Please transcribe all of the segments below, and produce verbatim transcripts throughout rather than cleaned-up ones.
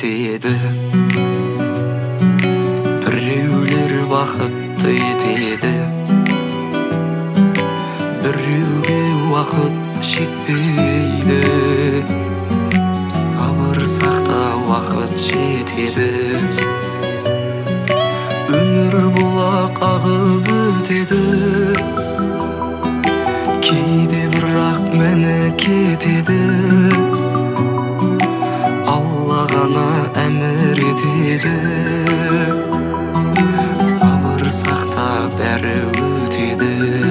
өтеді. Біреулер бақытты етеді, біреуге уақыт жетпейді. Сабыр сақта, уақыт жетеді. Өмір бұлақ ағып өтеді, кейде бірақ мені кетеді. Алла ғана әмір етеді. Сабыр сақта, бәрі өтеді.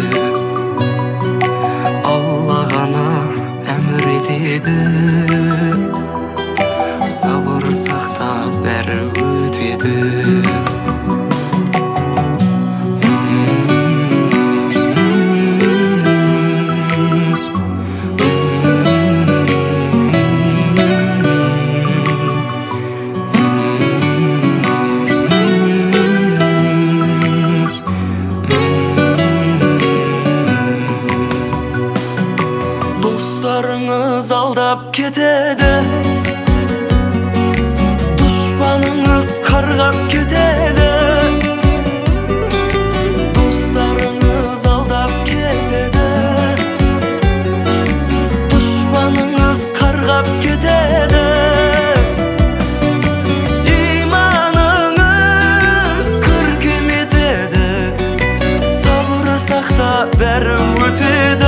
Алла ғана әмір етеді. Сабыр сақта, бәрі өтеді. Достарыңыз алдап кетеді, дұшпаныңыз қарғап кетеді. Достарыңыз алдап кетеді, дұшпаныңыз қарғап кетеді. Иманыңыз көркем етеді, сабыр сақта, бәрі өтеді.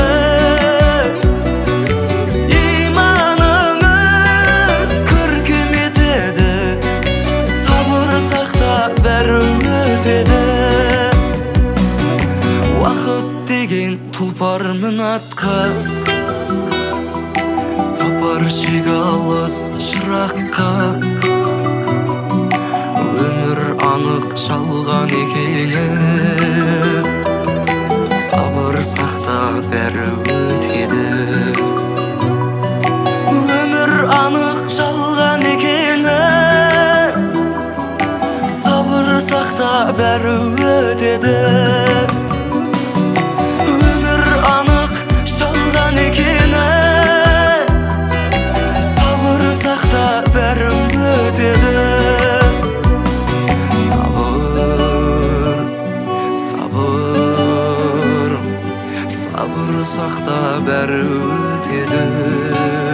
Уақыт деген тұлпар мың атқа, сапар шегі алыс шыраққа. Өмір анық жалған екені, сабыр сақта, бәрі өтеді. Өмір анық жалған екені, сабыр сақта, бәрі өтеді. Өмір анық жалған екені, сабыр сақта, бәрі өтеді. Сабыр, сабыр, сабыр сақта, бәрі өтеді.